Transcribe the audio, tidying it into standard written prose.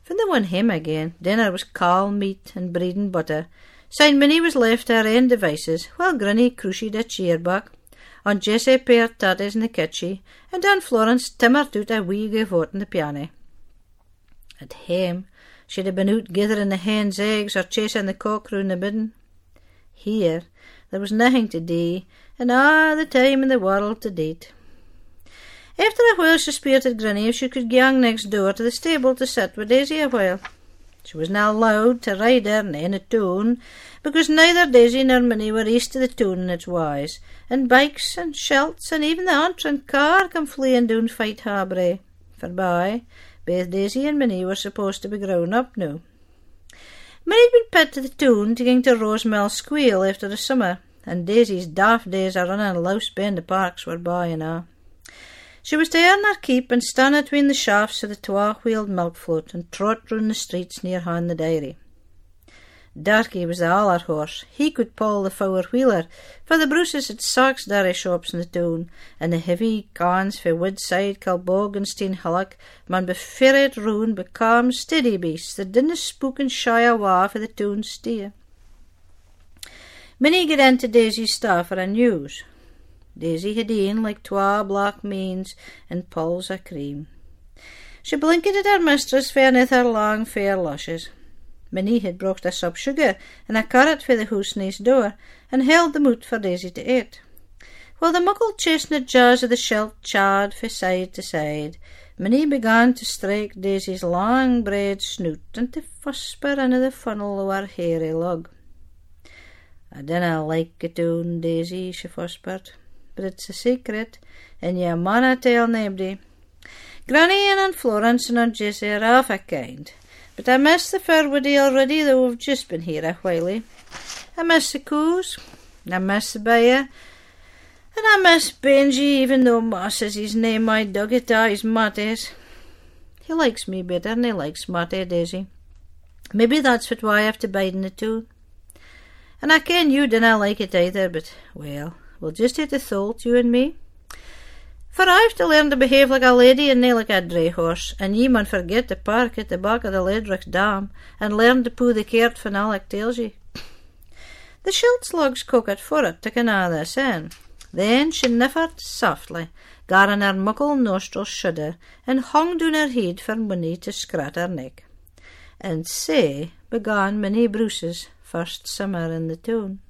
When they went home again, dinner was caul meat and bread and butter. Syne Minnie was left to her own devices, while Granny crucied a cheerback, and Jessie pared tatties in the kitchen, and Aunt Florence timmered out a wee gavotte on the piano. At home, she'd have been out gathering the hen's eggs or chasing the cock round the midden. Here, there was nothing to do, and all the time in the world to date. After a while she spirited Granny if she could gang next door to the stable to sit with Daisy a while. She was not allowed to ride her in a toon, because neither Daisy nor Minnie were used to the toon in its ways, and bikes and shelts and even the entrance car come fleeing down Fight Harbour. Forby, both Daisy and Minnie were supposed to be grown up now. Minnie'd been put to the toon to ging to Rosemel Squeal after the summer, and Daisy's daft days of running louse behind the parks were by and all. She was to earn her keep and stand atween the shafts of the twa-wheeled milk float and trot round the streets near Han the dairy. Darky was the aller horse. He could pull the four-wheeler, for the Bruces had 6 dairy shops in the town, and the heavy cans for Woodside, Kilbog and Steenhillock man be ferried round by calm, steady beasts that didn't spook and shy awa for the town steer. Minnie got into Daisy's stall for her news. Daisy had e'en like 2 black means and pulls of cream. She blinked at her mistress fairneth her long fair lushes. Minnie had brought a sup sugar and a carrot for the house next door, and held them out for Daisy to eat. While the muckle chestnut jaws of the shelf chawed from side to side, Minnie began to strike Daisy's long braid snoot and to whisper into the funnel of her hairy lug. "I dinna like it own, Daisy," she whispered, "but it's a secret, and you maunna tell naebody. Granny and Aunt Florence and Aunt Jessie are half a kind, but I miss the Firwoody already, though I've just been here a while. I miss the coos, I miss the byre, and I miss Benji, even though Ma says he's nae my dog at all, he's Matty's. He likes me better than he likes Matty, Daisy. Maybe that's what why I have to bide in the toon. And I ken you dinna like it either, but, well, we'll just hit the thought, you and me. For I've to learn to behave like a lady and nae like a dray horse, and ye mun forget to park at the back of the Ledrick Dam, and learn to poo the cart when Alec tells ye." The shilt slugs cooked for it to ken the sen. Then she niffered softly, garin her muckle nostrils shudder, and hung down her head for Minnie to scrat her neck. And sae began Minnie Bruce's first summer in the town.